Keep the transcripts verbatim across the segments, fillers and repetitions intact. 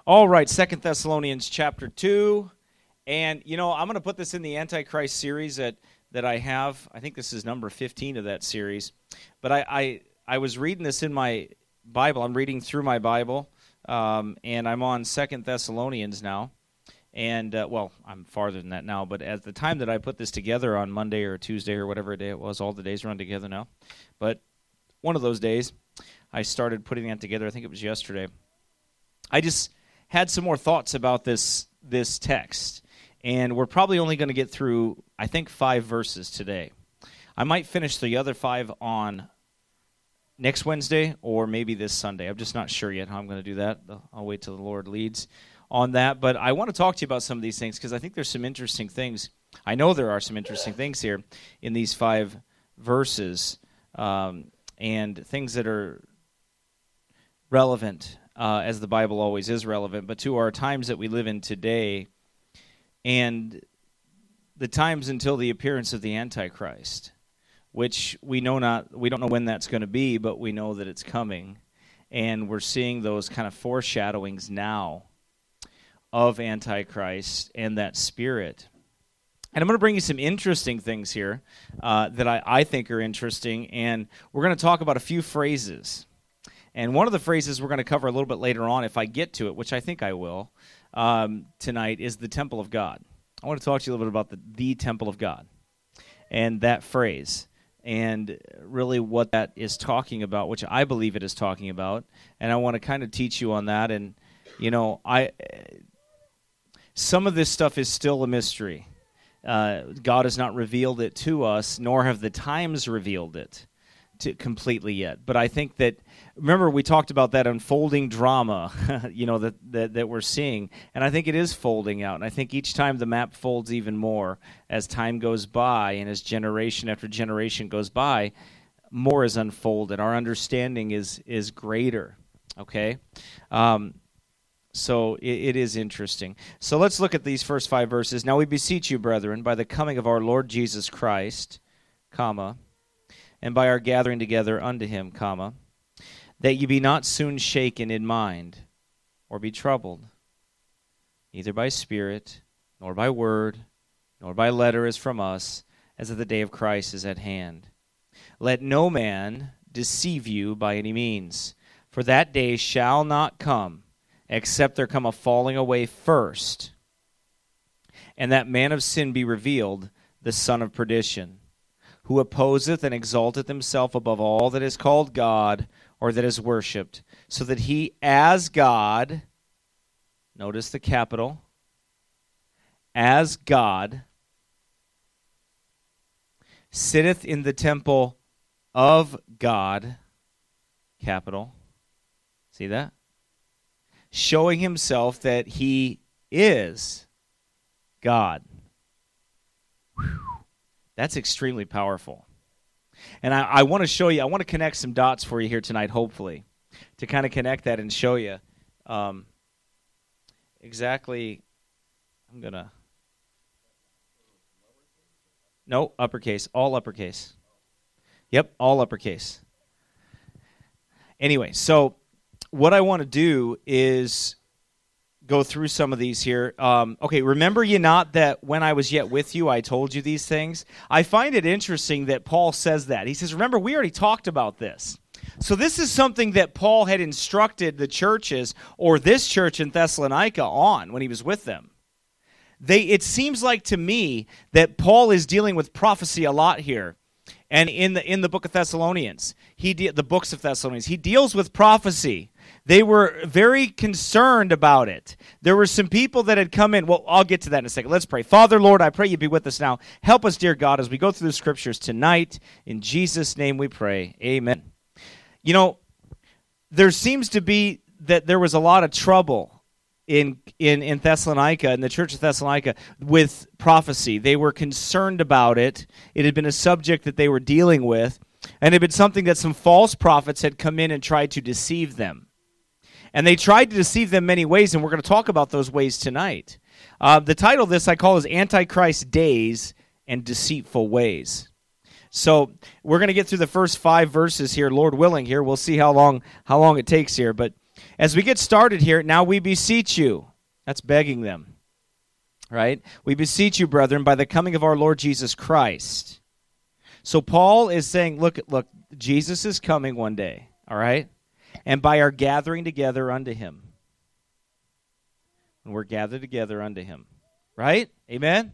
All right, Second Thessalonians chapter two. And, you know, I'm going to put this in the Antichrist series that, that I have. I think this is number fifteen of that series. But I, I, I was reading this in my Bible. I'm reading through my Bible, um, and I'm on Second Thessalonians now. And, uh, well, I'm farther than that now, but at the time that I put this together on Monday or Tuesday or whatever day it was, all the days run together now. But one of those days, I started putting that together. I think it was yesterday. I just had some more thoughts about this this text, and we're probably only going to get through, I think, five verses today. I might finish the other five on next Wednesday or maybe this Sunday. I'm just not sure yet how I'm going to do that. I'll wait till the Lord leads on that. But I want to talk to you about some of these things because I think there's some interesting things. I know there are some interesting things here in these five verses um, and things that are relevant. Uh, as the Bible always is relevant, but to our times that we live in today and the times until the appearance of the Antichrist, which we know not, we don't know when that's going to be, but we know that it's coming, and we're seeing those kind of foreshadowings now of Antichrist and that spirit. And I'm going to bring you some interesting things here uh, that I, I think are interesting, and we're going to talk about a few phrases. And one of the phrases we're going to cover a little bit later on, if I get to it, which I think I will, um, tonight, is the temple of God. I want to talk to you a little bit about the, the temple of God and that phrase and really what that is talking about, which I believe it is talking about. And I want to kind of teach you on that. And, you know, I some of this stuff is still a mystery. Uh, God has not revealed it to us, nor have the times revealed it to completely yet. But I think that, remember we talked about that unfolding drama, you know, that, that that we're seeing, and I think it is folding out, and I think each time the map folds even more as time goes by and as generation after generation goes by, more is unfolded. Our understanding is is greater, okay? Um, so it, it is interesting. So let's look at these first five verses. Now we beseech you, brethren, by the coming of our Lord Jesus Christ, comma, and by our gathering together unto him, comma, that ye be not soon shaken in mind, or be troubled, neither by spirit, nor by word, nor by letter as from us, as that the day of Christ is at hand. Let no man deceive you by any means, for that day shall not come, except there come a falling away first, and that man of sin be revealed, the son of perdition, who opposeth and exalteth himself above all that is called God or that is worshipped, so that he as God, notice the capital, as God, sitteth in the temple of God, capital, see that? Showing himself that he is God. Whew. That's extremely powerful. And I, I want to show you, I want to connect some dots for you here tonight, hopefully, to kind of connect that and show you um, exactly, I'm going to, no, uppercase, all uppercase. Yep, all uppercase. Anyway, so what I want to do is go through some of these here. Um, okay, remember ye not that when I was yet with you, I told you these things? I find it interesting that Paul says that. He says, remember, we already talked about this. So this is something that Paul had instructed the churches, or this church in Thessalonica, on when he was with them. They, it seems like to me that Paul is dealing with prophecy a lot here. And in the in the book of Thessalonians, he de- the books of Thessalonians, he deals with prophecy. They were very concerned about it. There were some people that had come in. Well, I'll get to that in a second. Let's pray. Father, Lord, I pray you be with us now. Help us, dear God, as we go through the scriptures tonight. In Jesus' name we pray. Amen. You know, there seems to be that there was a lot of trouble in in in Thessalonica, in the church of Thessalonica, with prophecy. They were concerned about it. It had been a subject that they were dealing with, and it had been something that some false prophets had come in and tried to deceive them. And they tried to deceive them many ways, and we're going to talk about those ways tonight. Uh, the title of this I call is Antichrist Days and Deceitful Ways. So we're going to get through the first five verses here, Lord willing here. We'll see how long how long it takes here, but As we get started here, now we beseech you. That's begging them, right? We beseech you, brethren, by the coming of our Lord Jesus Christ. So Paul is saying, look, look, Jesus is coming one day, all right? And by our gathering together unto him. And we're gathered together unto him, right? Amen?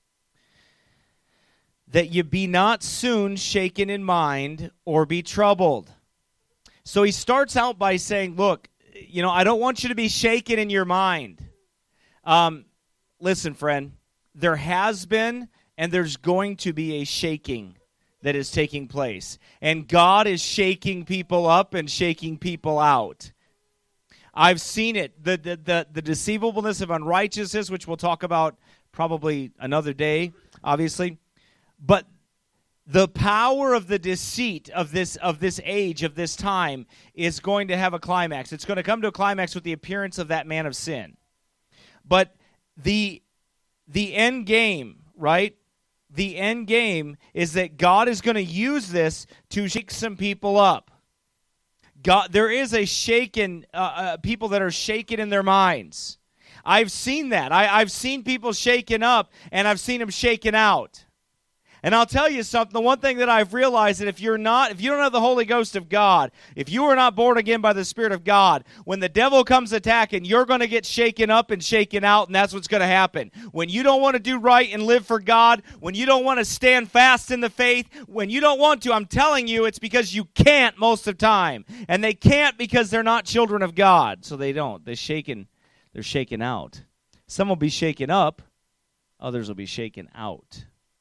That you be not soon shaken in mind or be troubled. So he starts out by saying, look, you know, I don't want you to be shaken in your mind. Um, listen, friend, there has been and there's going to be a shaking that is taking place. And God is shaking people up and shaking people out. I've seen it. The, the, the, the deceivableness of unrighteousness, which we'll talk about probably another day, obviously. But the power of the deceit of this of this age, of this time, is going to have a climax. It's going to come to a climax with the appearance of that man of sin. But the the end game, right? The end game is that God is going to use this to shake some people up. God, there is a shaken, uh, uh, people that are shaken in their minds. I've seen that. I, I've seen people shaken up, and I've seen them shaken out. And I'll tell you something, the one thing that I've realized that if you're not, if you don't have the Holy Ghost of God, if you are not born again by the Spirit of God, when the devil comes attacking, you're going to get shaken up and shaken out, and that's what's going to happen. When you don't want to do right and live for God, when you don't want to stand fast in the faith, when you don't want to, I'm telling you, it's because you can't most of the time. And they can't because they're not children of God, so they don't. They're shaken, they're shaken out. Some will be shaken up, others will be shaken out.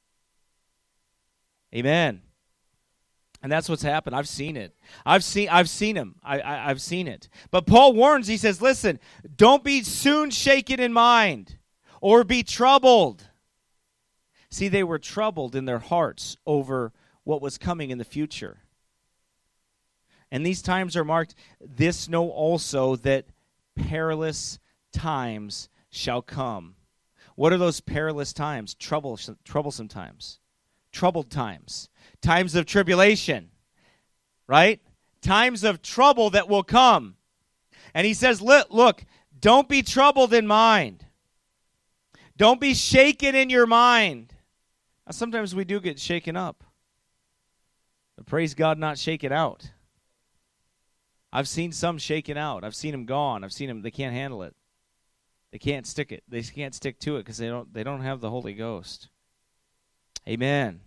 Amen. And that's what's happened. I've seen it. I've seen I've seen him. I, I, I've seen it. But Paul warns, he says, listen, don't be soon shaken in mind or be troubled. See, they were troubled in their hearts over what was coming in the future. And these times are marked, this know also that perilous times shall come. What are those perilous times? Troublesome, troublesome times. Troubled times, times of tribulation, right? Times of trouble that will come. And he says, look, look, don't be troubled in mind. Don't be shaken in your mind. Now, sometimes we do get shaken up. But praise God, not shaken out. I've seen some shaken out. I've seen them gone. I've seen them, they can't handle it. They can't stick it. They can't stick to it because they don't, they don't have the Holy Ghost. Amen.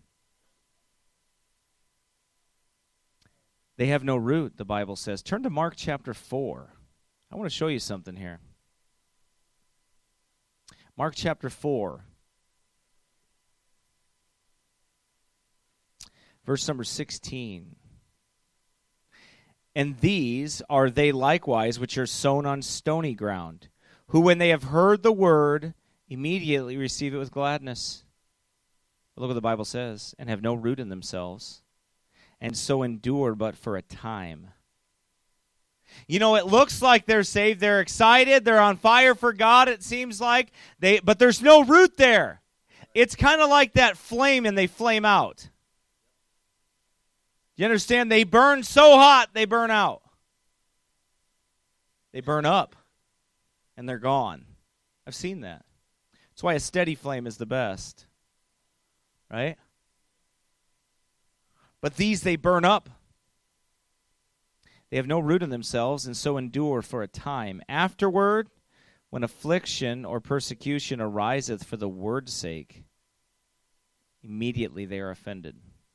They have no root, the Bible says. Turn to Mark chapter four. I want to show you something here. Mark chapter four. Verse number sixteen. And these are they likewise which are sown on stony ground, who when they have heard the word, immediately receive it with gladness. Look what the Bible says, and have no root in themselves, and so endure but for a time. You know, it looks like they're saved, they're excited, they're on fire for God, it seems like, they, but there's no root there. It's kind of like that flame and they flame out. You understand? They burn so hot, they burn out. They burn up, and they're gone. I've seen that. That's why a steady flame is the best. Right? But these they burn up. They have no root in themselves, and so endure for a time. Afterward, when affliction or persecution ariseth for the word's sake, immediately they are offended.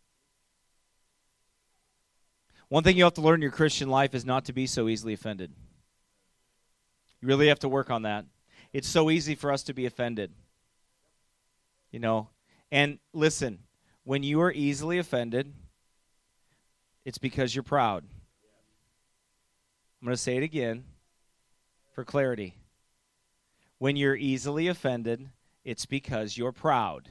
One thing you have to learn in your Christian life is not to be so easily offended. You really have to work on that. It's so easy for us to be offended. You know, and listen, when you are easily offended, it's because you're proud. I'm going to say it again for clarity. When you're easily offended, it's because you're proud.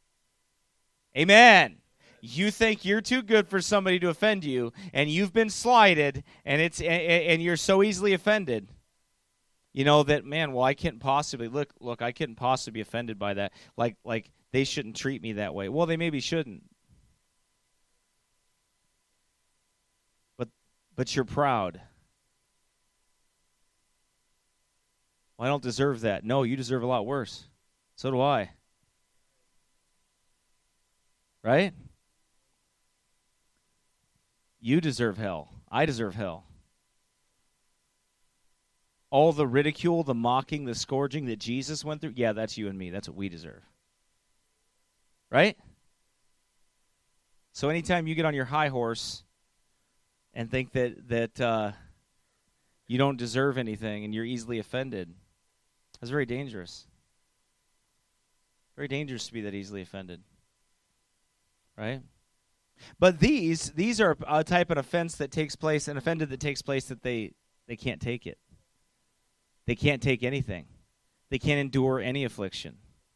Amen. You think you're too good for somebody to offend you, and you've been slighted, and it's and, and you're so easily offended. You know that, man, well, I can't possibly, look, look, I couldn't possibly be offended by that. Like, like they shouldn't treat me that way. Well, they maybe shouldn't. But, but you're proud. I don't deserve that. No, you deserve a lot worse. So do I. Right? You deserve hell. I deserve hell. All the ridicule, the mocking, the scourging that Jesus went through, yeah, that's you and me. That's what we deserve. Right? So anytime you get on your high horse and think that that uh, you don't deserve anything and you're easily offended, that's very dangerous. Very dangerous to be that easily offended. Right? But these these are a type of offense that takes place, an offended that takes place that they, they can't take it. They can't take anything. They can't endure any affliction.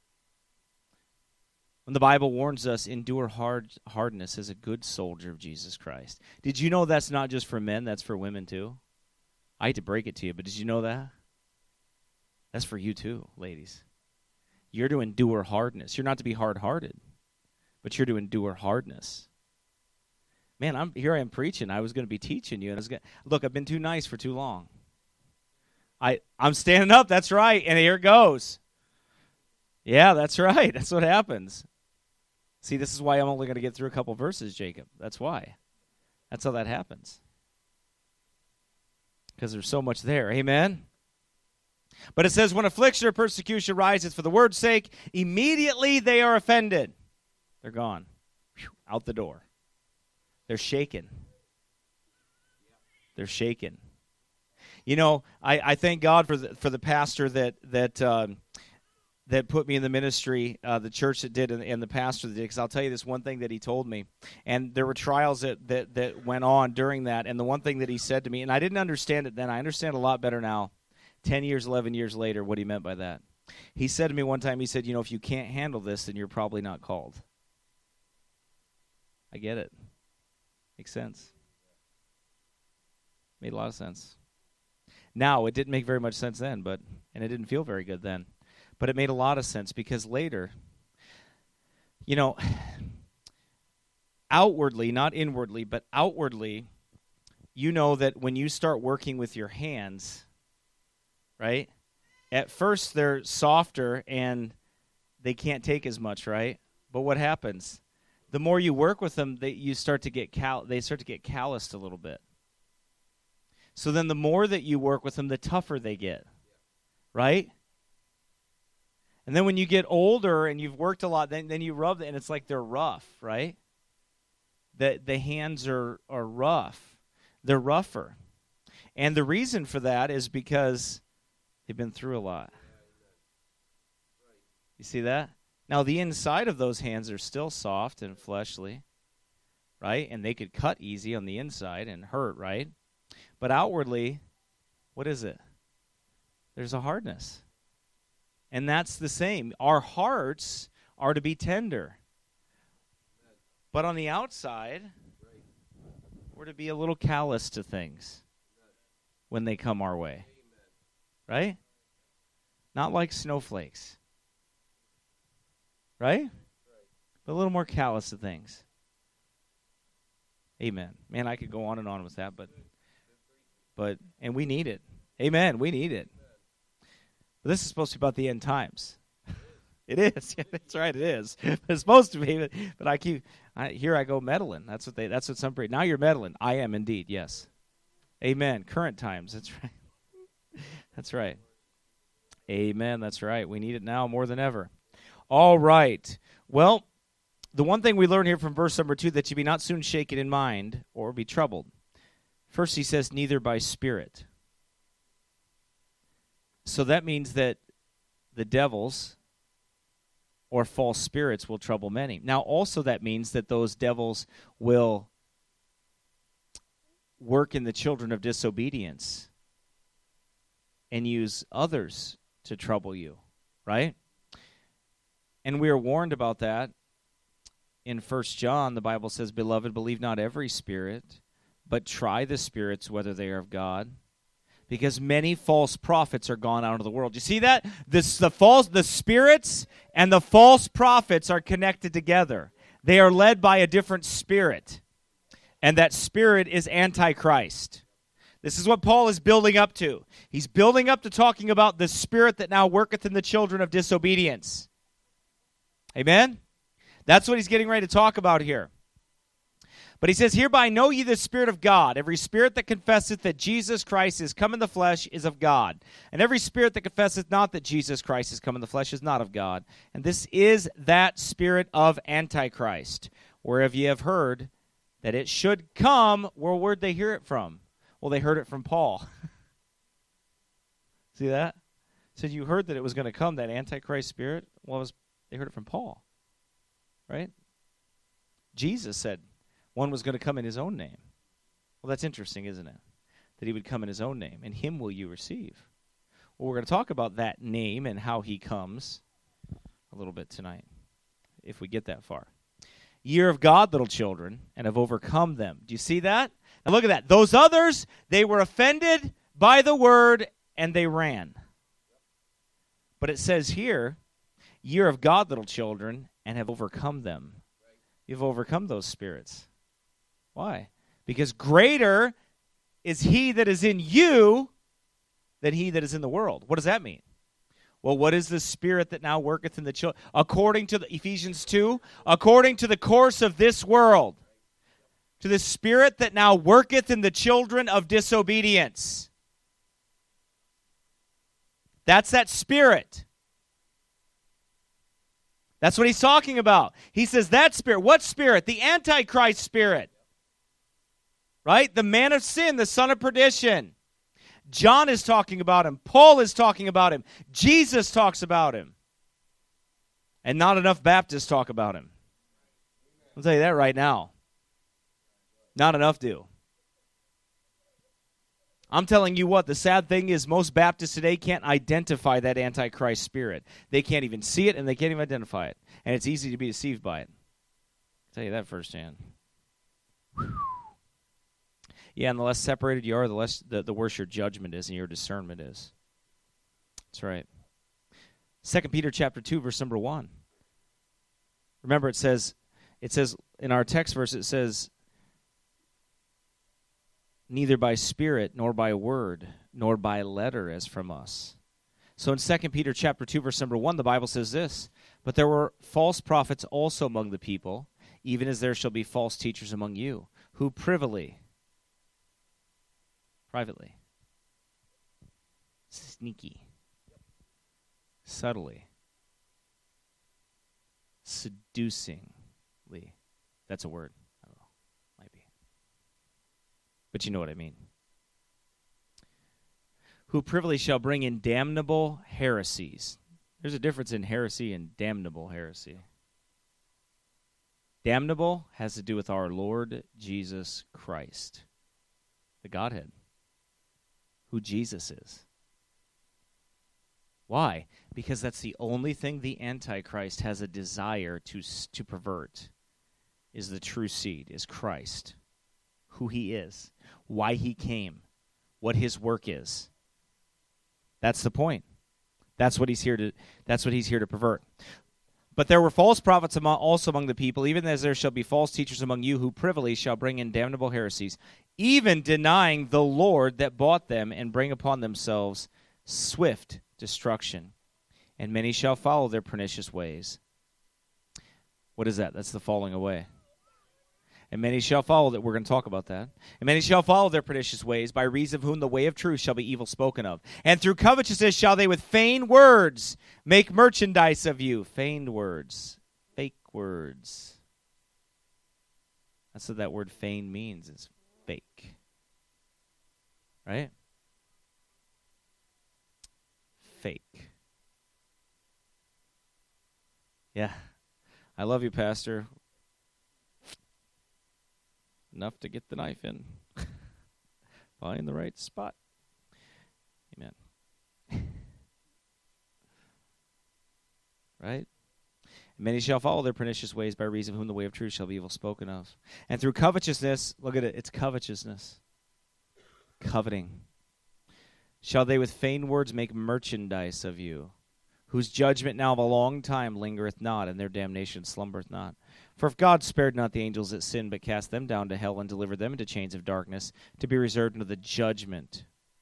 When the Bible warns us, endure hard hardness as a good soldier of Jesus Christ. Did you know that's not just for men, that's for women too? I hate to break it to you, but did you know that? That's for you too, ladies. You're to endure hardness. You're not to be hard-hearted, but you're to endure hardness. Man, I'm here I am preaching. I was going to be teaching you. And I was gonna, look, I've been too nice for too long. I, I'm standing up, that's right, and here it goes. Yeah, that's right. That's what happens. See, this is why I'm only going to get through a couple verses, Jacob. That's why. That's how that happens. Because there's so much there. Amen? But it says, when affliction or persecution rises for the word's sake, immediately they are offended. They're gone. Whew, out the door. They're shaken. They're shaken. You know, I, I thank God for the, for the pastor that that um, that put me in the ministry, uh, the church that did, and, and the pastor that did. Because I'll tell you this one thing that he told me, and there were trials that, that that went on during that. And the one thing that he said to me, and I didn't understand it then. I understand a lot better now, ten years, eleven years later, what he meant by that. He said to me one time, he said, you know, if you can't handle this, then you're probably not called. I get it. Makes sense. Made a lot of sense. Now, it didn't make very much sense then, but and it didn't feel very good then. But it made a lot of sense because later, you know, outwardly, not inwardly, but outwardly, you know that when you start working with your hands, right, at first they're softer and they can't take as much, right? But what happens? The more you work with them, they, you start to get cal- they start to get calloused a little bit. So then the more that you work with them, the tougher they get, right? And then when you get older and you've worked a lot, then, then you rub them, and it's like they're rough, right? The, the hands are, are rough. They're rougher. And the reason for that is because they've been through a lot. You see that? Now, the inside of those hands are still soft and fleshly, right? And they could cut easy on the inside and hurt, right? But outwardly, what is it? There's a hardness. And that's the same. Our hearts are to be tender. But on the outside, we're to be a little callous to things when they come our way. Right? Not like snowflakes. Right? But a little more callous to things. Amen. Man, I could go on and on with that, but but and we need it. Amen. We need it. But this is supposed to be about the end times. It is. Yeah, that's right. It is. It's supposed to be, but, but I keep I, here. I go meddling. That's what they. That's what some pre. Now you're meddling. I am indeed. Yes. Amen. Current times. That's right. That's right. Amen. That's right. We need it now more than ever. All right. Well, the one thing we learn here from verse number two, that you be not soon shaken in mind or be troubled. First, he says, neither by spirit. So that means that the devils or false spirits will trouble many. Now, also that means that those devils will work in the children of disobedience and use others to trouble you, right? And we are warned about that in First John. The Bible says, beloved, believe not every spirit, but try the spirits whether they are of God, because many false prophets are gone out into the world. You see that? This, the false, the spirits and the false prophets are connected together. They are led by a different spirit, and that spirit is Antichrist. This is what Paul is building up to. He's building up to talking about the spirit that now worketh in the children of disobedience. Amen? That's what he's getting ready to talk about here. But he says, hereby know ye the Spirit of God. Every spirit that confesseth that Jesus Christ is come in the flesh is of God. And every spirit that confesseth not that Jesus Christ is come in the flesh is not of God. And this is that spirit of Antichrist, whereof ye have heard that it should come. Where where'd they hear it from? Well, they heard it from Paul. See that? Said you heard that it was going to come, that Antichrist spirit. Well, it was, they heard it from Paul, right? Jesus said one was going to come in his own name. Well, that's interesting, isn't it? That he would come in his own name, and him will you receive. Well, we're going to talk about that name and how he comes a little bit tonight, if we get that far. Year of God, little children, and have overcome them. Do you see that? Now look at that. Those others, they were offended by the word, and they ran. But it says here, year of God, little children, and have overcome them. You've overcome those spirits. Why? Because greater is he that is in you than he that is in the world. What does that mean? Well, what is the spirit that now worketh in the children? According to the Ephesians two, according to the course of this world, to the spirit that now worketh in the children of disobedience. That's that spirit. That's what he's talking about. He says that spirit. What spirit? The Antichrist spirit. Right? The man of sin, the son of perdition. John is talking about him. Paul is talking about him. Jesus talks about him. And not enough Baptists talk about him. I'll tell you that right now. Not enough do. I'm telling you what, the sad thing is most Baptists today can't identify that Antichrist spirit. They can't even see it, and they can't even identify it. And it's easy to be deceived by it. I'll tell you that firsthand. Whew. Yeah, and the less separated you are, the less the, the worse your judgment is and your discernment is. That's right. Second Peter chapter two, verse number one. Remember, it says, it says in our text verse, it says, neither by spirit, nor by word, nor by letter as from us. So in Second Peter chapter two, verse number one, the Bible says this, but there were false prophets also among the people, even as there shall be false teachers among you, who privily, privately, sneaky, subtly, seducingly. That's a word. I don't know. Might be. But you know what I mean. Who privily shall bring in damnable heresies. There's a difference in heresy and damnable heresy. Damnable has to do with our Lord Jesus Christ, the Godhead, who Jesus is. Why? Because that's the only thing the Antichrist has a desire to, to pervert, is the true seed, is Christ, who he is, why he came, what his work is. That's the point. That's what he's here to, that's what he's here to pervert. But there were false prophets among, also among the people, even as there shall be false teachers among you, who privily shall bring in damnable heresies, even denying the Lord that bought them, and bring upon themselves swift destruction. And many shall follow their pernicious ways. What is that? That's the falling away. And many shall follow that. We're going to talk about that. And many shall follow their pernicious ways, by reason of whom the way of truth shall be evil spoken of. And through covetousness shall they with feigned words make merchandise of you. Feigned words. Fake words. That's what that word feign means. It's fake. Right? Fake. Yeah. I love you, Pastor. Enough to get the knife in. Find the right spot. Amen. Right? Many shall follow their pernicious ways, by reason of whom the way of truth shall be evil spoken of. And through covetousness, look at it, it's covetousness. Coveting. Shall they with feigned words make merchandise of you, whose judgment now of a long time lingereth not, and their damnation slumbereth not. For if God spared not the angels that sinned, but cast them down to hell and delivered them into chains of darkness, to be reserved unto the judgment,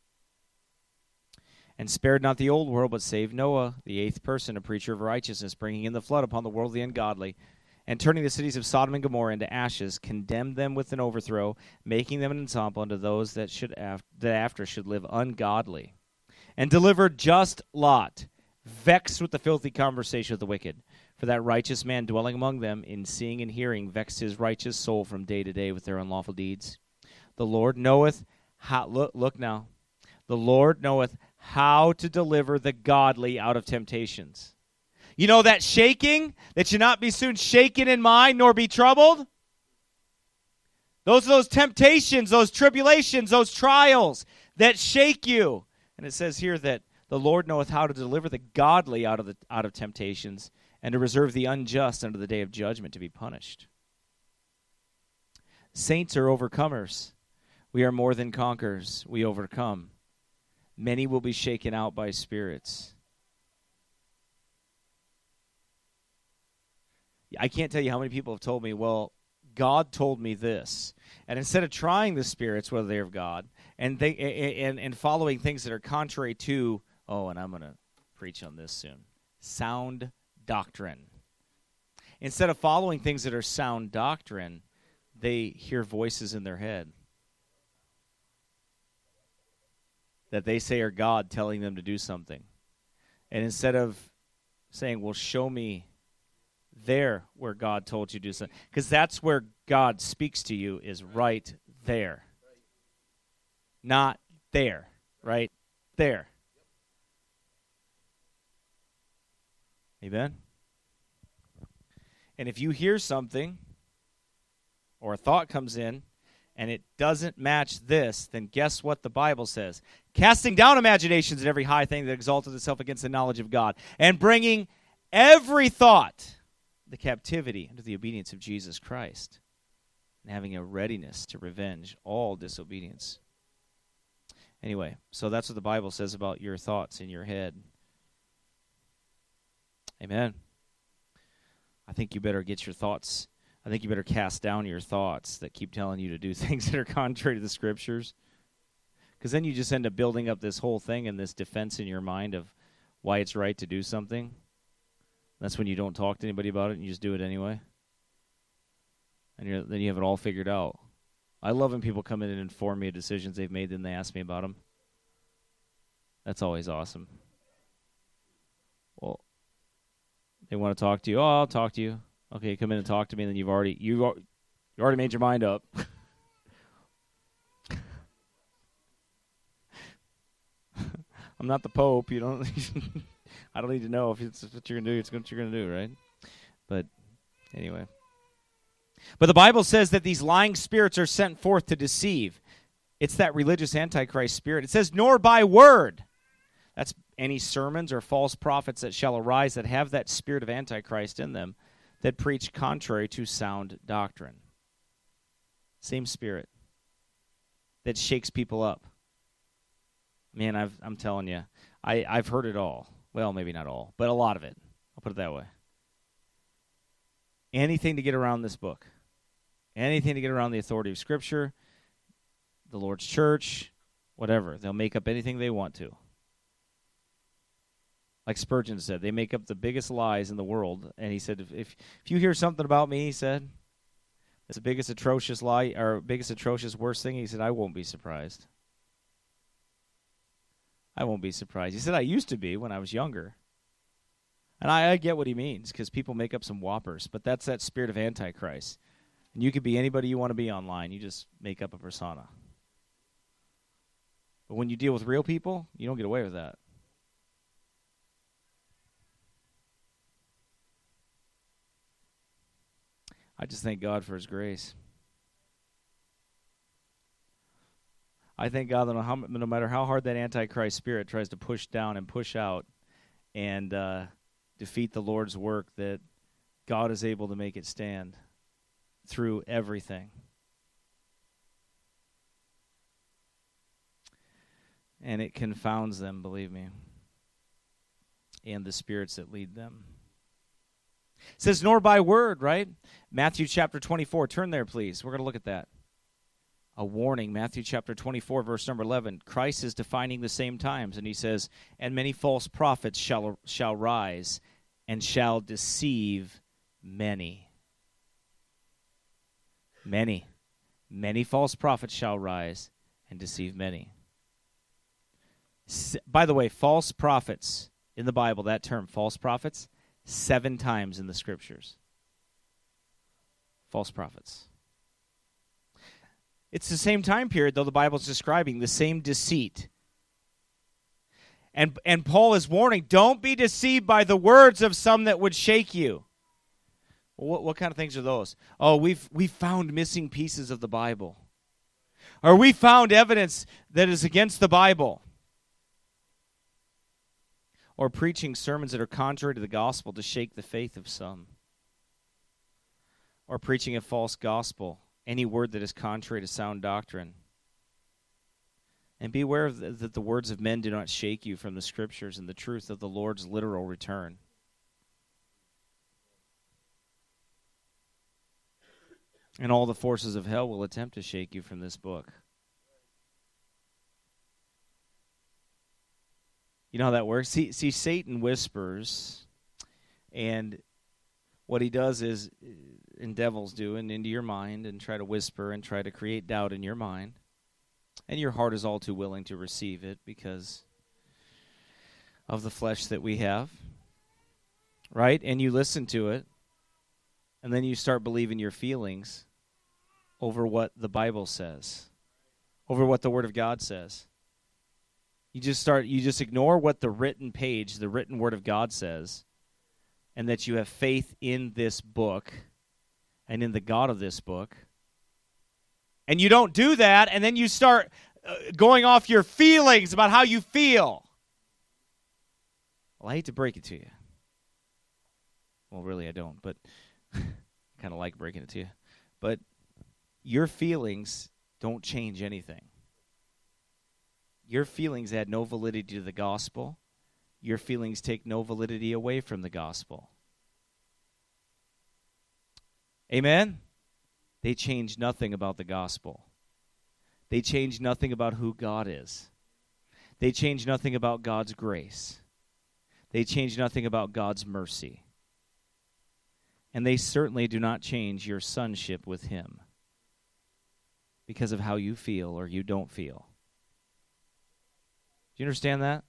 and spared not the old world, but saved Noah, the eighth person, a preacher of righteousness, bringing in the flood upon the world of the ungodly, and turning the cities of Sodom and Gomorrah into ashes, condemned them with an overthrow, making them an ensample unto those that should af- that after should live ungodly, and delivered just Lot, vexed with the filthy conversation of the wicked. For that righteous man dwelling among them, in seeing and hearing, vexed his righteous soul from day to day with their unlawful deeds. The Lord knoweth how, look, look now, the Lord knoweth how to deliver the godly out of temptations. You know that shaking, that you not be soon shaken in mind, nor be troubled? Those are those temptations, those tribulations, those trials that shake you. And it says here that the Lord knoweth how to deliver the godly out of the out of temptations, and to reserve the unjust unto the day of judgment to be punished. Saints are overcomers. We are more than conquerors. We overcome. Many will be shaken out by spirits. I can't tell you how many people have told me, well, God told me this. And instead of trying the spirits, whether they're of God, and, they, and, and following things that are contrary to, oh, and I'm going to preach on this soon, sound doctrine. Instead of following things that are sound doctrine, they hear voices in their head that they say are God telling them to do something. And instead of saying, well, show me there where God told you to do something, because that's where God speaks to you, is right there. Not there, right there. Amen? And if you hear something or a thought comes in and it doesn't match this, then guess what the Bible says? Casting down imaginations and every high thing that exalted itself against the knowledge of God, and bringing every thought the captivity into the obedience of Jesus Christ, and having a readiness to revenge all disobedience. Anyway, so that's what the Bible says about your thoughts in your head. Amen. I think you better get your thoughts. I think you better cast down your thoughts that keep telling you to do things that are contrary to the Scriptures. Because then you just end up building up this whole thing and this defense in your mind of why it's right to do something. That's when you don't talk to anybody about it and you just do it anyway. And you're, then you have it all figured out. I love when people come in and inform me of decisions they've made, then they ask me about them. That's always awesome. Well, they want to talk to you. Oh, I'll talk to you. Okay, come in and talk to me, and then you've already you you already made your mind up. I'm not the Pope. You don't. I don't need to know if it's what you're gonna do. It's what you're gonna do, right? But anyway. But the Bible says that these lying spirits are sent forth to deceive. It's that religious antichrist spirit. It says, nor by word. That's any sermons or false prophets that shall arise that have that spirit of antichrist in them, that preach contrary to sound doctrine. Same spirit that shakes people up. Man, I've, I'm telling you, I, I've heard it all. Well, maybe not all, but a lot of it. I'll put it that way. Anything to get around this book. Anything to get around the authority of Scripture, the Lord's church, whatever. They'll make up anything they want to. Like Spurgeon said, they make up the biggest lies in the world. And he said, if if, if you hear something about me, he said, it's the biggest atrocious lie, or biggest atrocious worst thing, he said, I won't be surprised. I won't be surprised. He said, I used to be when I was younger. And I, I get what he means, because people make up some whoppers. But that's that spirit of Antichrist. And you could be anybody you want to be online. You just make up a persona. But when you deal with real people, you don't get away with that. I just thank God for His grace. I thank God that no, how, no matter how hard that Antichrist spirit tries to push down and push out and uh, defeat the Lord's work, that God is able to make it stand through everything. And it confounds them, believe me, and the spirits that lead them. It says, nor by word, right? Matthew chapter twenty-four. Turn there, please. We're going to look at that. A warning, Matthew chapter twenty-four, verse number eleven. Christ is defining the same times, and he says, and many false prophets shall, shall rise and shall deceive many. Many. Many false prophets shall rise and deceive many. S- By the way, false prophets, in the Bible, that term, false prophets, seven times in the Scriptures. False prophets. It's the same time period, though the Bible's describing the same deceit. And, and Paul is warning, don't be deceived by the words of some that would shake you. Well, what, what kind of things are those? Oh, we've, we've found missing pieces of the Bible. Or we found evidence that is against the Bible. Or preaching sermons that are contrary to the gospel to shake the faith of some. Or preaching a false gospel. Any word that is contrary to sound doctrine. And beware of the, that the words of men do not shake you from the Scriptures and the truth of the Lord's literal return. And all the forces of hell will attempt to shake you from this book. You know how that works? See, see, Satan whispers, and what he does is, and devils do, and into your mind, and try to whisper and try to create doubt in your mind. And your heart is all too willing to receive it because of the flesh that we have. Right? And you listen to it, and then you start believing your feelings over what the Bible says, over what the Word of God says. You just start, you just ignore what the written page, the written Word of God says, and that you have faith in this book and in the God of this book. And you don't do that, and then you start uh, going off your feelings about how you feel. Well, I hate to break it to you. Well, really, I don't, but I kind of like breaking it to you. But your feelings don't change anything. Your feelings add no validity to the gospel. Your feelings take no validity away from the gospel. Amen? They change nothing about the gospel. They change nothing about who God is. They change nothing about God's grace. They change nothing about God's mercy. And they certainly do not change your sonship with Him because of how you feel or you don't feel. Do you understand that?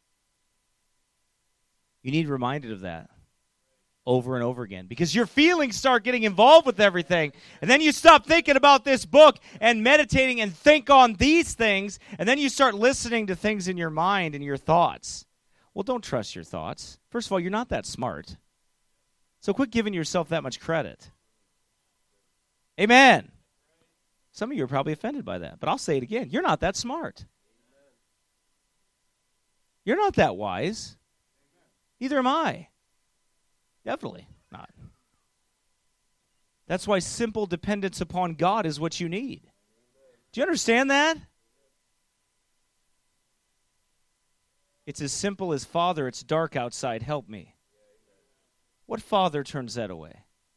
You need reminded of that over and over again because your feelings start getting involved with everything. And then you stop thinking about this book and meditating and think on these things. And then you start listening to things in your mind and your thoughts. Well, don't trust your thoughts. First of all, you're not that smart. So quit giving yourself that much credit. Amen. Some of you are probably offended by that, but I'll say it again. You're not that smart. You're not that wise. Neither am I. Definitely not. That's why simple dependence upon God is what you need. Do you understand that? It's as simple as, Father, it's dark outside, help me. What father turns that away?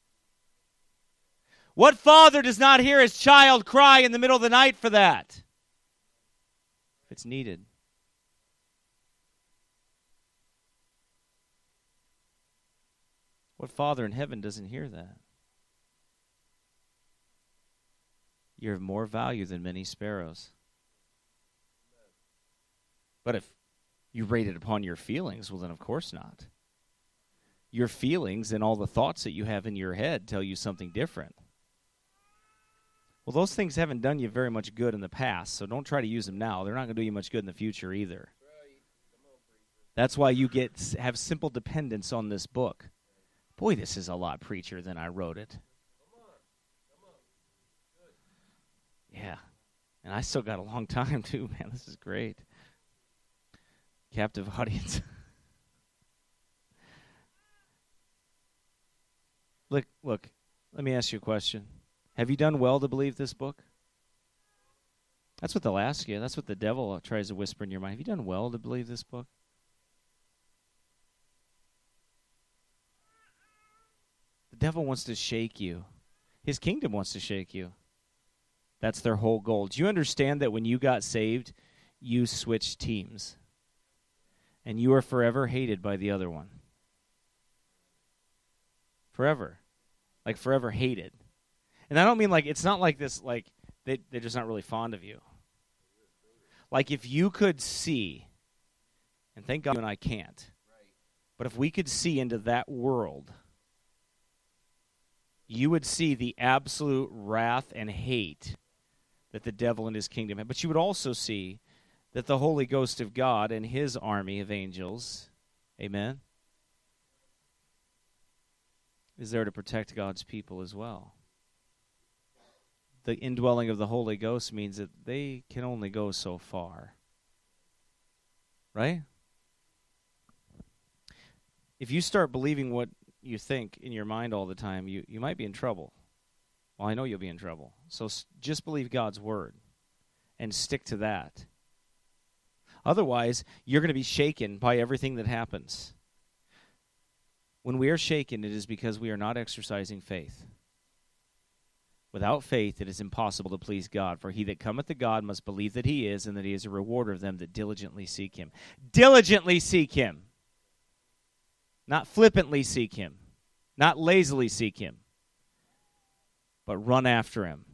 What father does not hear his child cry in the middle of the night for that? If it's needed. What father in heaven doesn't hear that? You're of more value than many sparrows. But if you rate it upon your feelings, well then of course not. Your feelings and all the thoughts that you have in your head tell you something different. Well, those things haven't done you very much good in the past, so don't try to use them now. They're not going to do you much good in the future either. That's why you get have simple dependence on this book. Boy, this is a lot preacher than I wrote it. Yeah. And I still got a long time, too, man. This is great. Captive audience. Look, look, let me ask you a question. Have you done well to believe this book? That's what they'll ask you. That's what the devil tries to whisper in your mind. Have you done well to believe this book? The devil wants to shake you. His kingdom wants to shake you. That's their whole goal. Do you understand that when you got saved, you switched teams? And you are forever hated by the other one. Forever. Like forever hated. And I don't mean like, it's not like this, like, they, they're just not really fond of you. Like if you could see, and thank God you and I can't, but if we could see into that world, you would see the absolute wrath and hate that the devil and his kingdom have. But you would also see that the Holy Ghost of God and his army of angels, amen, is there to protect God's people as well. The indwelling of the Holy Ghost means that they can only go so far. Right? If you start believing what you think in your mind all the time, you, you might be in trouble. Well, I know you'll be in trouble. So s- just believe God's word and stick to that. Otherwise, you're going to be shaken by everything that happens. When we are shaken, it is because we are not exercising faith. Without faith, it is impossible to please God. For he that cometh to God must believe that he is, and that he is a rewarder of them that diligently seek him. Diligently seek him. Not flippantly seek him. Not lazily seek him. But run after him.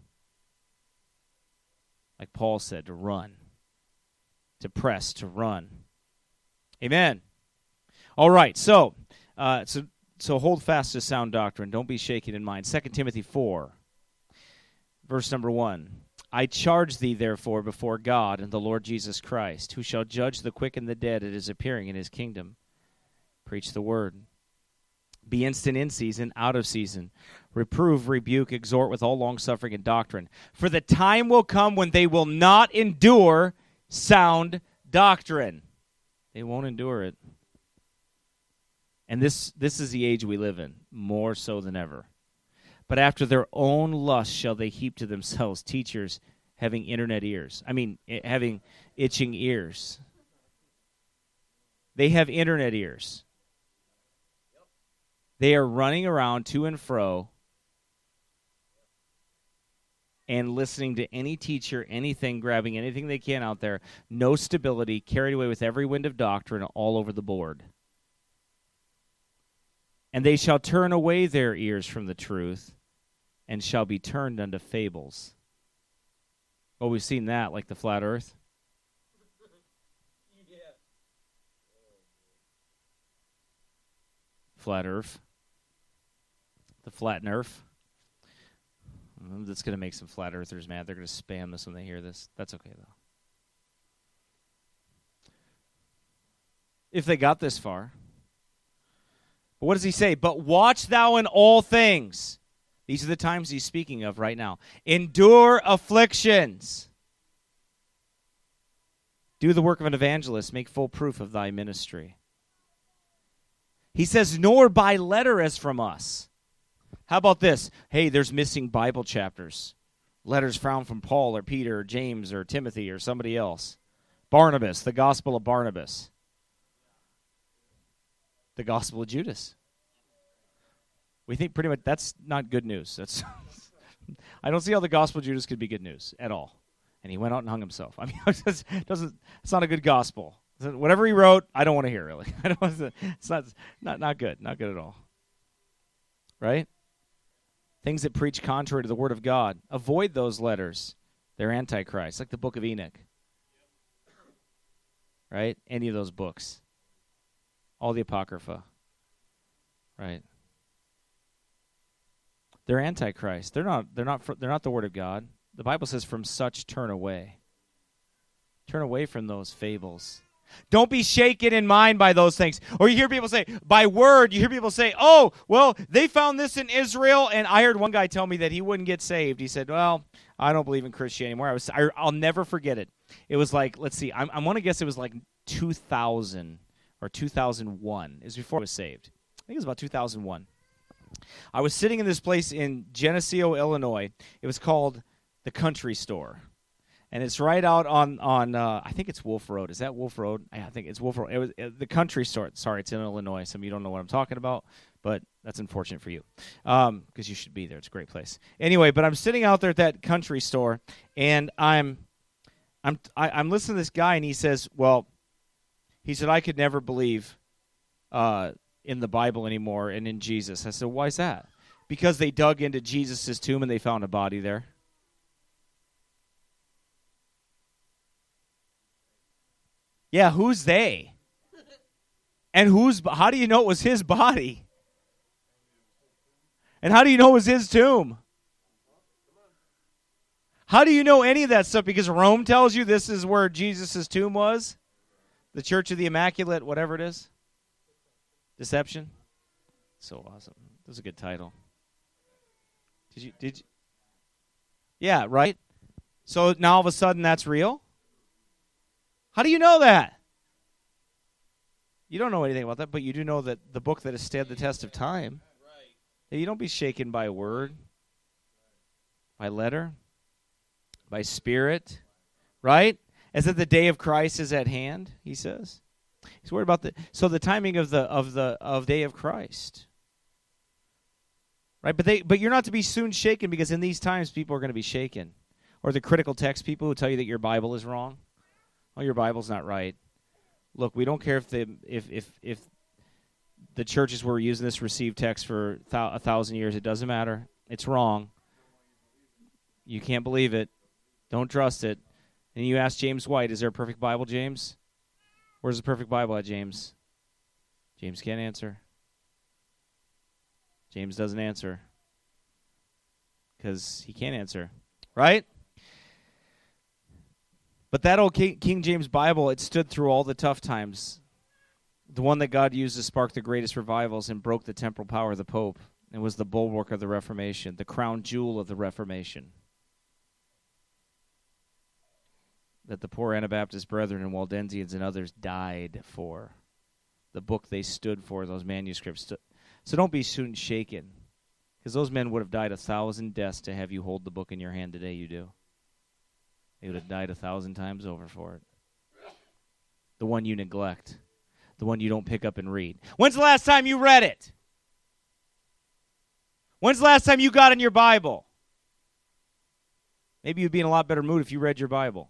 Like Paul said, to run. To press, to run. Amen. All right, so, uh, so, so hold fast to sound doctrine. Don't be shaken in mind. Second Timothy four. Verse number one, I charge thee therefore before God and the Lord Jesus Christ, who shall judge the quick and the dead at his appearing in his kingdom. Preach the word. Be instant in season, out of season. Reprove, rebuke, exhort with all longsuffering and doctrine. For the time will come when they will not endure sound doctrine. They won't endure it. And this, this is the age we live in, more so than ever. But after their own lust shall they heap to themselves teachers having internet ears. I mean, having itching ears. They have internet ears. They are running around to and fro and listening to any teacher, anything, grabbing anything they can out there. No stability, carried away with every wind of doctrine all over the board. And they shall turn away their ears from the truth, and shall be turned unto fables. Oh, we've seen that, like the flat earth. Yeah. Flat earth. The flat nerf. That's going to make some flat earthers mad. They're going to spam this when they hear this. That's okay, though. If they got this far. But what does he say? But watch thou in all things. These are the times he's speaking of right now. Endure afflictions. Do the work of an evangelist. Make full proof of thy ministry. He says, nor by letter as from us. How about this? Hey, there's missing Bible chapters. Letters found from Paul or Peter or James or Timothy or somebody else. Barnabas, the Gospel of Barnabas. The Gospel of Judas. We think pretty much that's not good news. That's I don't see how the Gospel of Judas could be good news at all. And he went out and hung himself. I mean, it doesn't. It's not a good gospel. Whatever he wrote, I don't want to hear. Really, I don't. Want to, it's not not not good. Not good at all. Right? Things that preach contrary to the Word of God. Avoid those letters. They're antichrist, like the Book of Enoch. Right? Any of those books. All the Apocrypha. Right? They're antichrist. They're not. They're not. They're not the Word of God. The Bible says, "From such turn away." Turn away from those fables. Don't be shaken in mind by those things. Or you hear people say, by word, you hear people say, "Oh, well, they found this in Israel." And I heard one guy tell me that he wouldn't get saved. He said, "Well, I don't believe in Christianity anymore." I was, I, I'll never forget it. It was like, let's see, I'm, I want to guess it was like two thousand or two thousand one. It was before I was saved. I think it was about two thousand one. I was sitting in this place in Geneseo, Illinois. It was called the Country Store. And it's right out on, on uh, I think it's Wolf Road. Is that Wolf Road? Yeah, I think it's Wolf Road. It was uh, the Country Store. Sorry, it's in Illinois. Some of you don't know what I'm talking about. but that's unfortunate for you because um, you should be there. It's a great place. Anyway, but I'm sitting out there at that country store, and I'm I'm I, I'm listening to this guy, and he says, well, he said, I could never believe uh, in the Bible anymore and in Jesus. I said, why is that? Because they dug into Jesus' tomb and they found a body there. Yeah, who's they? And who's? How do you know it was his body? And how do you know it was his tomb? How do you know any of that stuff? Because Rome tells you this is where Jesus' tomb was? The Church of the Immaculate, whatever it is? Deception? So awesome. That's a good title. Did you, did you? Yeah, right? So now all of a sudden that's real? How do you know that? You don't know anything about that, but you do know that the book that has stood the test of time, that you don't be shaken by word, by letter, by spirit, right? As that the day of Christ is at hand, he says. He's worried about the so the timing of the of the of day of Christ. Right? But they but you're not to be soon shaken, because in these times people are going to be shaken. Or the critical text people who tell you that your Bible is wrong. Oh, your Bible's not right. Look, we don't care if the if if if the churches were using this received text for th- a thousand years. It doesn't matter. It's wrong. You can't believe it. Don't trust it. And you ask James White, is there a perfect Bible, James? Where's the perfect Bible at, James? James can't answer. James doesn't answer. Because he can't answer. Right? But that old King James Bible, it stood through all the tough times. The one that God used to spark the greatest revivals and broke the temporal power of the Pope. It was the bulwark of the Reformation, the crown jewel of the Reformation. That the poor Anabaptist brethren and Waldensians and others died for. The book they stood for, those manuscripts. So don't be soon shaken. Because those men would have died a thousand deaths to have you hold the book in your hand today, you do. They would have died a thousand times over for it. The one you neglect. The one you don't pick up and read. When's the last time you read it? When's the last time you got in your Bible? Maybe you'd be in a lot better mood if you read your Bible.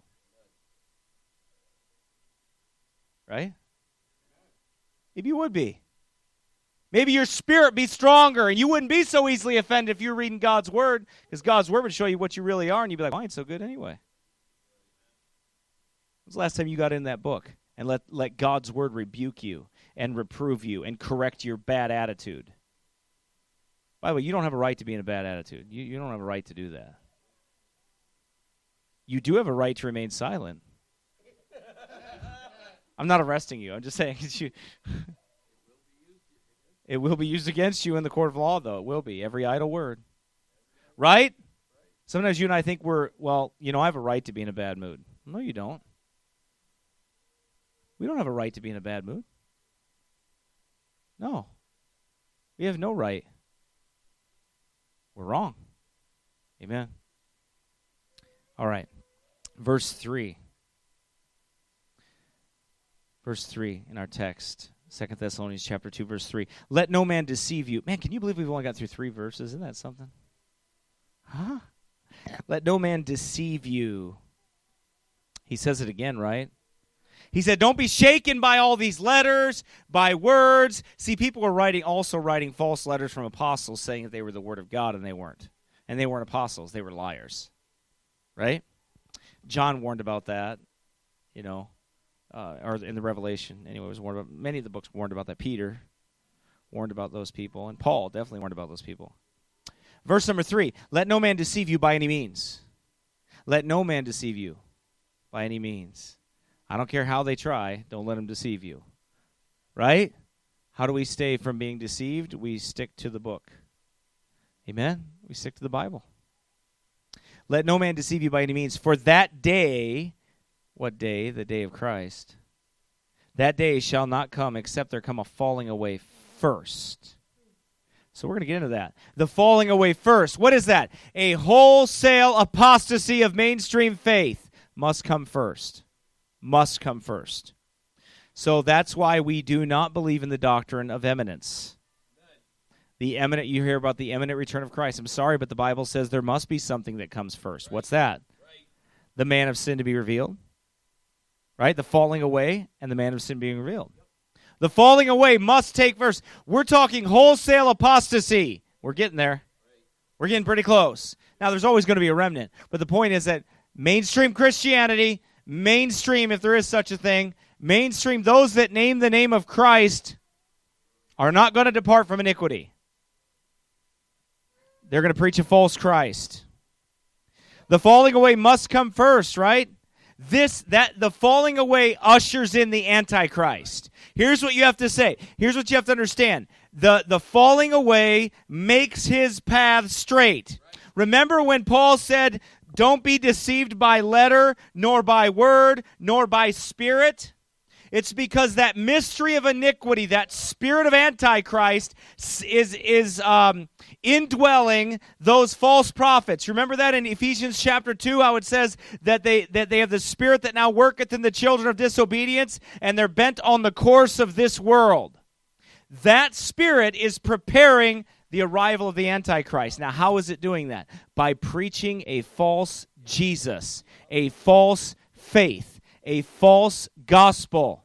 Right? Maybe you would be. Maybe your spirit be stronger and you wouldn't be so easily offended if you were reading God's Word, because God's Word would show you what you really are, and you'd be like, well, I ain't so good anyway. When's the last time you got in that book and let, let God's Word rebuke you and reprove you and correct your bad attitude? By the way, you don't have a right to be in a bad attitude. You, you don't have a right to do that. You do have a right to remain silent. I'm not arresting you. I'm just saying you, it will be used against you in the court of law, though. It will be. Every idle word. Right? Sometimes you and I think we're, well, you know, I have a right to be in a bad mood. No, you don't. We don't have a right to be in a bad mood. No. We have no right. We're wrong. Amen. All right. Verse three. Verse three in our text. Second Thessalonians chapter two, verse three. Let no man deceive you. Man, can you believe we've only got through three verses? Isn't that something? Huh? Let no man deceive you. He says it again, right? He said, don't be shaken by all these letters, by words. See, people were writing, also writing false letters from apostles saying that they were the word of God, and they weren't. And they weren't apostles. They were liars. Right? John warned about that, you know, uh, or in the Revelation. Anyway, it was warned about, many of the books warned about that. Peter warned about those people, and Paul definitely warned about those people. Verse number three, let no man deceive you by any means. Let no man deceive you by any means. I don't care how they try, don't let them deceive you. Right? How do we stay from being deceived? We stick to the book. Amen? We stick to the Bible. Let no man deceive you by any means, for that day, what day? The day of Christ. That day shall not come except there come a falling away first. So we're going to get into that. The falling away first. What is that? A wholesale apostasy of mainstream faith must come first. Must come first. So that's why we do not believe in the doctrine of eminence. The imminent, you hear about the imminent return of Christ. I'm sorry, but the Bible says there must be something that comes first. What's that? The man of sin to be revealed. Right? The falling away and the man of sin being revealed. The falling away must take first. We're talking wholesale apostasy. We're getting there. We're getting pretty close. Now, there's always going to be a remnant, but the point is that mainstream Christianity, mainstream, if there is such a thing, mainstream, those that name the name of Christ are not going to depart from iniquity. They're going to preach a false Christ. The falling away must come first, right? This, that, the falling away ushers in the Antichrist. Here's what you have to say. Here's what you have to understand. The, the falling away makes his path straight. Remember when Paul said, don't be deceived by letter, nor by word, nor by spirit? It's because that mystery of iniquity, that spirit of Antichrist, is, is um, indwelling those false prophets. Remember that in Ephesians chapter two, how it says that they, that they have the spirit that now worketh in the children of disobedience, and they're bent on the course of this world. That spirit is preparing the arrival of the Antichrist. Now, how is it doing that? By preaching a false Jesus, a false faith, a false gospel.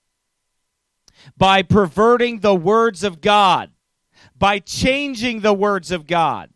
By perverting the words of God, by changing the words of God,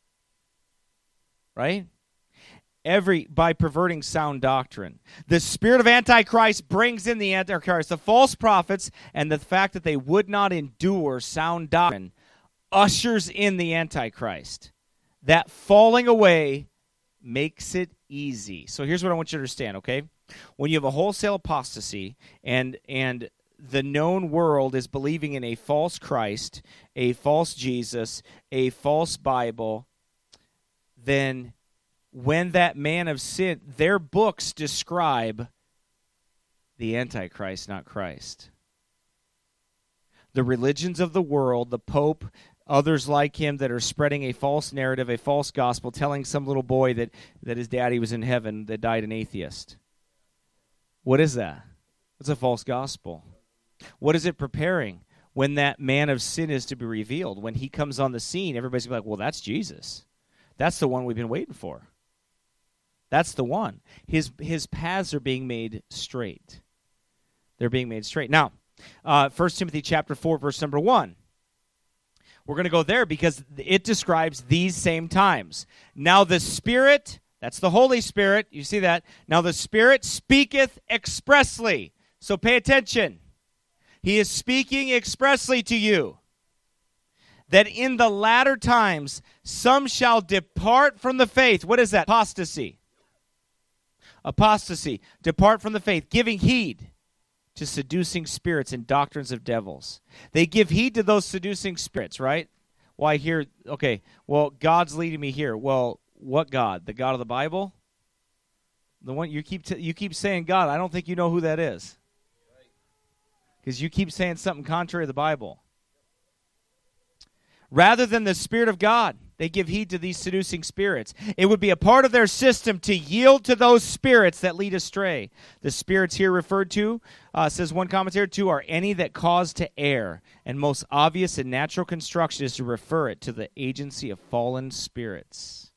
right? Every by perverting sound doctrine. The spirit of Antichrist brings in the Antichrist, the false prophets, and the fact that they would not endure sound doctrine ushers in the Antichrist. That falling away makes it easy. So here's what I want you to understand, okay? When you have a wholesale apostasy and and the known world is believing in a false Christ, a false Jesus, a false Bible, then when that man of sin, their books describe the Antichrist, not Christ. The religions of the world, the Pope, others like him that are spreading a false narrative, a false gospel, telling some little boy that, that his daddy was in heaven that died an atheist. What is that? It's a false gospel. What is it preparing? When that man of sin is to be revealed, when he comes on the scene, everybody's going to be like, well, that's Jesus. That's the one we've been waiting for. That's the one. His his paths are being made straight. They're being made straight. Now, uh, First Timothy chapter four, verse number one. We're going to go there because it describes these same times. Now the Spirit, that's the Holy Spirit, you see that? Now the Spirit speaketh expressly. So pay attention. He is speaking expressly to you that in the latter times some shall depart from the faith. What is that? Apostasy. Apostasy. Depart from the faith, giving heed to seducing spirits and doctrines of devils. They give heed to those seducing spirits, right? Why here? Okay, well, God's leading me here. Well, what God? The God of the Bible? The one you keep t- you keep saying God. I don't think you know who that is. Because you keep saying something contrary to the Bible. Rather than the Spirit of God, they give heed to these seducing spirits. It would be a part of their system to yield to those spirits that lead astray. The spirits here referred to, uh, says one commentator, to are any that cause to err. And most obvious and natural construction is to refer it to the agency of fallen spirits.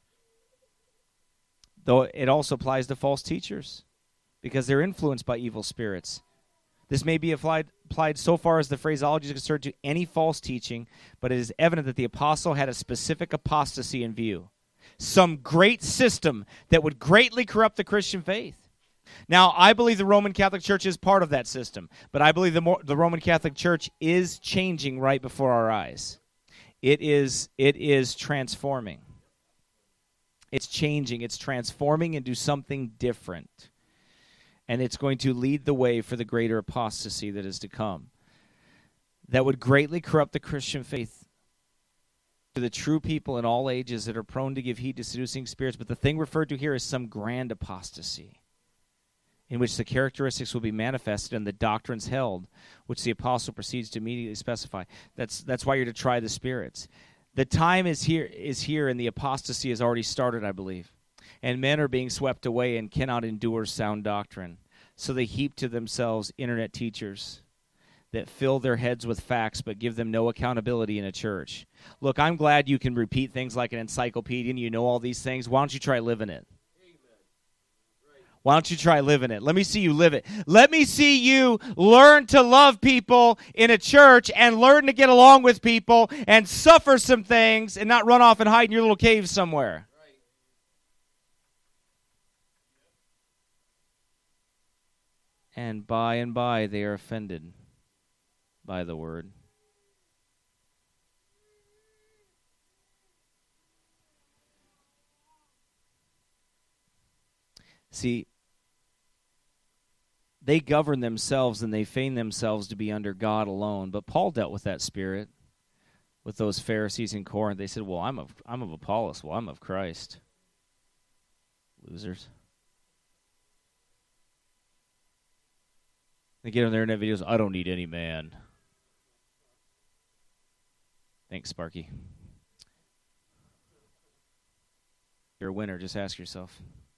Though it also applies to false teachers, because they're influenced by evil spirits. This may be applied, applied so far as the phraseology is concerned to any false teaching, but it is evident that the apostle had a specific apostasy in view. Some great system that would greatly corrupt the Christian faith. Now, I believe the Roman Catholic Church is part of that system, but I believe the, more, the Roman Catholic Church is changing right before our eyes. It is, it is transforming. It's changing. It's transforming into something different. And it's going to lead the way for the greater apostasy that is to come. That would greatly corrupt the Christian faith to the true people in all ages that are prone to give heed to seducing spirits. But the thing referred to here is some grand apostasy in which the characteristics will be manifested and the doctrines held, which the apostle proceeds to immediately specify. That's that's why you're to try the spirits. The time is here is here, and the apostasy has already started, I believe. And men are being swept away and cannot endure sound doctrine. So they heap to themselves internet teachers that fill their heads with facts but give them no accountability in a church. Look, I'm glad you can repeat things like an encyclopedia and you know all these things. Why don't you try living it? Why don't you try living it? Let me see you live it. Let me see you learn to love people in a church and learn to get along with people and suffer some things and not run off and hide in your little cave somewhere. And by and by they are offended by the word. See, they govern themselves and they feign themselves to be under God alone. But Paul dealt with that spirit with those Pharisees in Corinth. They said, well, I'm of, I'm of Apollos. Well, I'm of Christ. Losers. They get on their internet videos, I don't need any man. Thanks, Sparky. You're a winner, just ask yourself.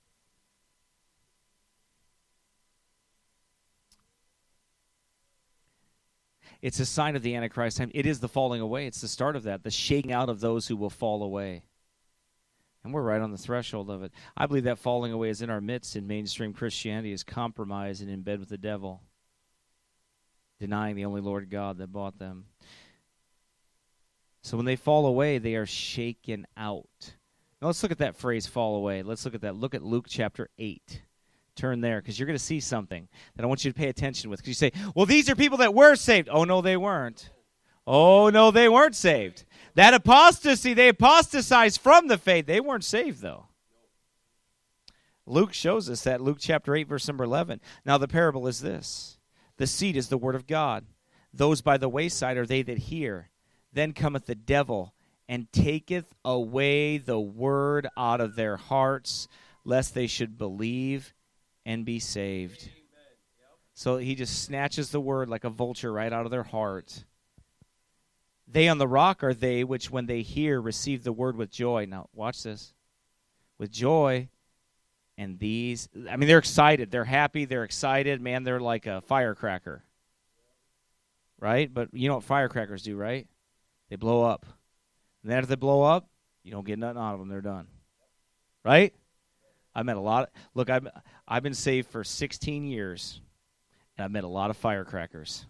It's a sign of the Antichrist time. It is the falling away. It's the start of that, the shaking out of those who will fall away. And we're right on the threshold of it. I believe that falling away is in our midst in mainstream Christianity, is compromised and in bed with the devil, denying the only Lord God that bought them. So when they fall away, they are shaken out. Now let's look at that phrase, fall away. Let's look at that. Look at Luke chapter eight. Turn there, because you're going to see something that I want you to pay attention with. Because you say, well, these are people that were saved. Oh, no, they weren't. Oh, no, they weren't saved. That apostasy, they apostatized from the faith. They weren't saved, though. Luke shows us that. Luke chapter eight, verse number eleven. Now the parable is this. The seed is the word of God. Those by the wayside are they that hear. Then cometh the devil, and taketh away the word out of their hearts, lest they should believe and be saved. So he just snatches the word like a vulture right out of their heart. They on the rock are they which when they hear receive the word with joy. Now watch this. With joy. And these, I mean, they're excited. They're happy. They're excited. Man, they're like a firecracker. Right? But you know what firecrackers do, right? They blow up. And then after they blow up, you don't get nothing out of them. They're done. Right? I met a lot of, look, I've, I've been saved for sixteen years, and I've met a lot of firecrackers.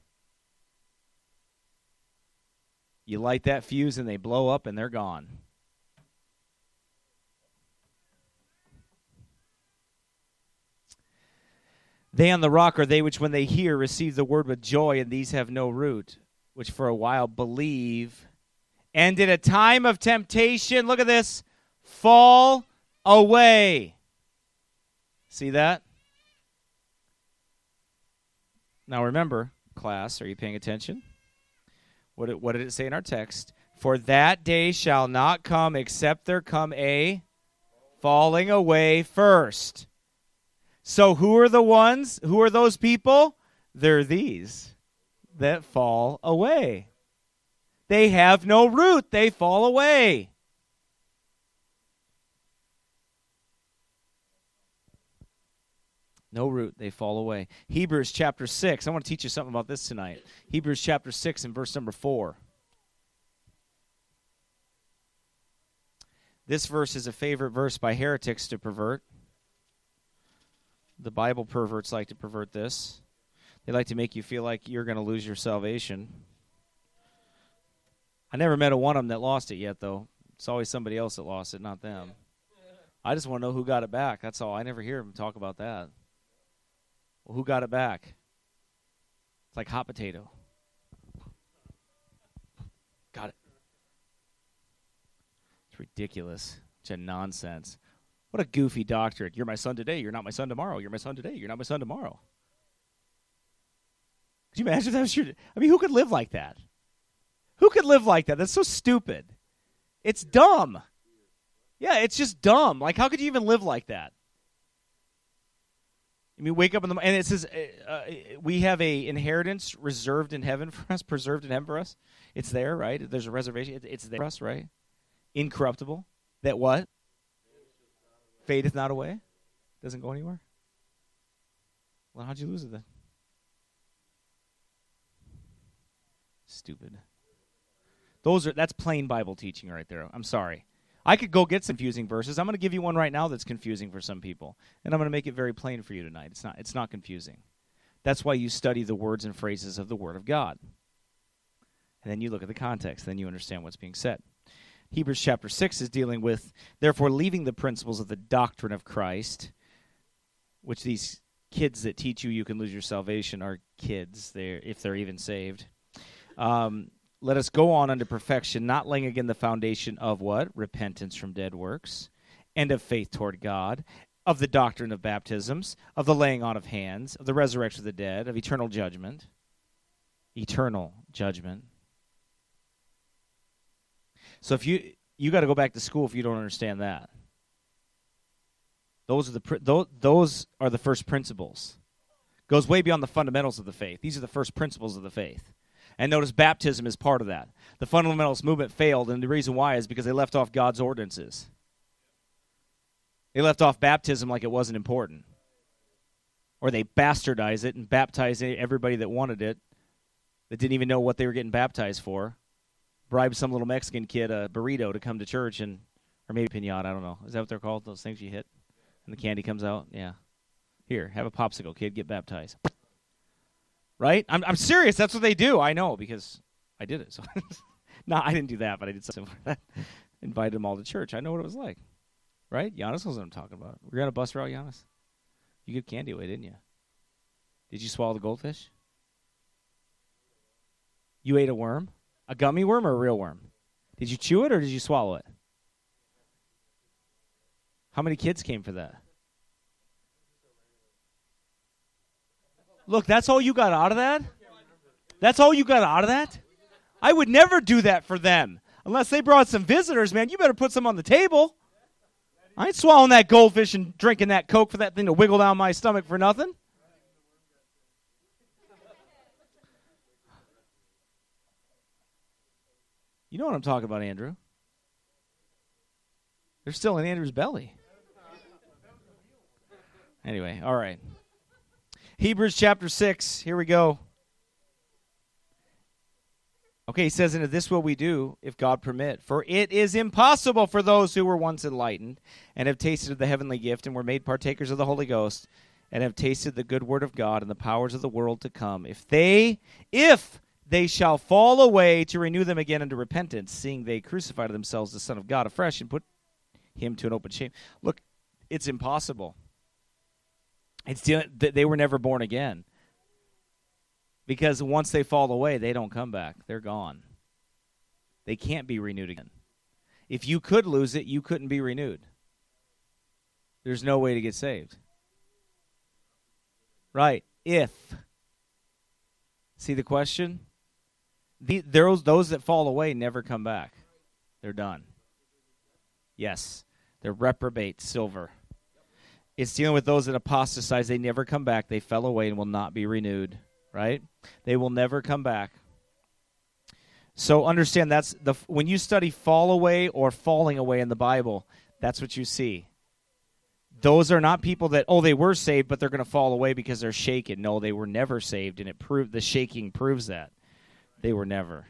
You light that fuse, and they blow up, and they're gone. They on the rock are they which when they hear receive the word with joy, and these have no root, which for a while believe, and in a time of temptation, look at this, fall away. See that? Now remember, class, are you paying attention? What did, what did it say in our text? For that day shall not come except there come a falling away first. So who are the ones? Who are those people? They're these that fall away. They have no root. They fall away. No root, they fall away. Hebrews chapter six. I want to teach you something about this tonight. Hebrews chapter six and verse number four. This verse is a favorite verse by heretics to pervert. The Bible perverts like to pervert this. They like to make you feel like you're going to lose your salvation. I never met a one of them that lost it yet, though. It's always somebody else that lost it, not them. I just want to know who got it back. That's all. I never hear them talk about that. Well, who got it back? It's like hot potato. Got it. It's ridiculous. It's a nonsense. What a goofy doctrine. You're my son today. You're not my son tomorrow. You're my son today. You're not my son tomorrow. Could you imagine if that was your... I mean, who could live like that? Who could live like that? That's so stupid. It's dumb. Yeah, it's just dumb. Like, how could you even live like that? I mean, wake up in the and it says uh, uh, we have a inheritance reserved in heaven for us, preserved in heaven for us. It's there, right? There's a reservation. It, it's there for us, right? Incorruptible. That what? Fadeth not away. Doesn't go anywhere. Well, how'd you lose it then? Stupid. Those are that's plain Bible teaching right there. I'm sorry. I could go get some confusing verses. I'm going to give you one right now that's confusing for some people, and I'm going to make it very plain for you tonight. It's not it's not confusing. That's why you study the words and phrases of the Word of God. And then you look at the context, then you understand what's being said. Hebrews chapter six is dealing with, therefore, leaving the principles of the doctrine of Christ, which these kids that teach you you can lose your salvation are kids, they're, if they're even saved. Um, let us go on unto perfection, not laying again the foundation of what? Repentance from dead works, and of faith toward God, of the doctrine of baptisms, of the laying on of hands, of the resurrection of the dead, of eternal judgment. Eternal judgment. So if you you got to go back to school if you don't understand that. Those are the those, those are the first principles. Goes way beyond the fundamentals of the faith. These are the first principles of the faith. And notice baptism is part of that. The fundamentalist movement failed, and the reason why is because they left off God's ordinances. They left off baptism like it wasn't important. Or they bastardized it and baptized everybody that wanted it, that didn't even know what they were getting baptized for. Bribed some little Mexican kid a burrito to come to church, and or maybe piñata, I don't know. Is that what they're called, those things you hit? And the candy comes out? Yeah. Here, have a popsicle, kid, get baptized. Right? I'm I'm serious. That's what they do. I know because I did it. So, no, I didn't do that, but I did something like that. Invited them all to church. I know what it was like. Right? Giannis knows what I'm talking about. Were you on a bus route, Giannis? You gave candy away, didn't you? Did you swallow the goldfish? You ate a worm? A gummy worm or a real worm? Did you chew it or did you swallow it? How many kids came for that? Look, that's all you got out of that? That's all you got out of that? I would never do that for them. Unless they brought some visitors, man, you better put some on the table. I ain't swallowing that goldfish and drinking that Coke for that thing to wiggle down my stomach for nothing. You know what I'm talking about, Andrew. They're still in Andrew's belly. Anyway, all right. Hebrews chapter six, here we go. Okay, he says, and this will we do, if God permit. For it is impossible for those who were once enlightened, and have tasted of the heavenly gift, and were made partakers of the Holy Ghost, and have tasted the good word of God, and the powers of the world to come, if they, if they shall fall away, to renew them again unto repentance, seeing they crucify to themselves the Son of God afresh, and put him to an open shame. Look, it's impossible. It's they were never born again. Because once they fall away, they don't come back. They're gone. They can't be renewed again. If you could lose it, you couldn't be renewed. There's no way to get saved. Right. If. See the question? The, those, those that fall away never come back. They're done. Yes. They're reprobate silver. It's dealing with those that apostatize. They never come back. They fell away and will not be renewed. Right? They will never come back. So understand that's the when you study fall away or falling away in the Bible, that's what you see. Those are not people that, oh, they were saved, but they're going to fall away because they're shaken. No, they were never saved, and it proved the shaking proves that. They were never.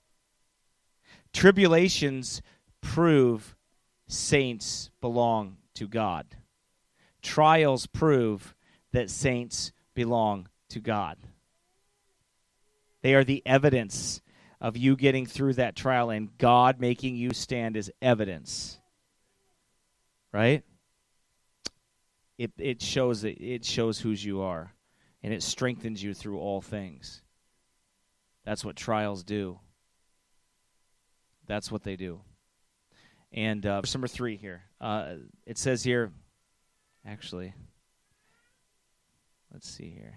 Tribulations prove saints belong to God. Trials prove that saints belong to God. They are the evidence of you getting through that trial and God making you stand as evidence. Right? It it shows that it shows whose you are, and it strengthens you through all things. That's what trials do. That's what they do. And uh, verse number three here. Uh, it says here, actually, let's see here.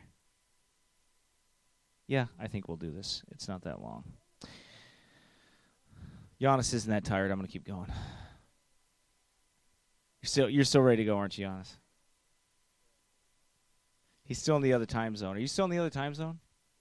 Yeah, I think we'll do this. It's not that long. Giannis isn't that tired. I'm going to keep going. You're still, you're still ready to go, aren't you, Giannis? He's still in the other time zone. Are you still in the other time zone?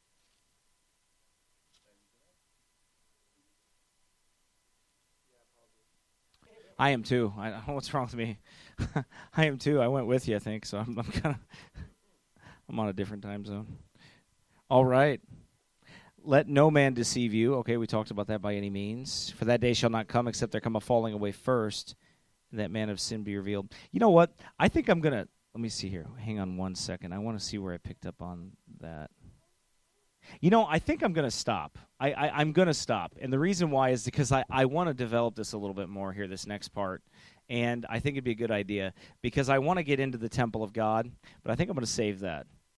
I am too. I don't know what's wrong with me. I am too. I went with you, I think, so I'm, I'm kind of I'm on a different time zone. All right. let no man deceive you. Okay, we talked about that by any means. For that day shall not come except there come a falling away first, and that man of sin be revealed. You know what? I think I'm going to, let me see here. Hang on one second. I want to see where I picked up on that. You know, I think I'm going to stop. I, I, I'm going to stop. And the reason why is because I, I want to develop this a little bit more here, this next part. And I think it'd be a good idea because I want to get into the temple of God, but I think I'm going to save that.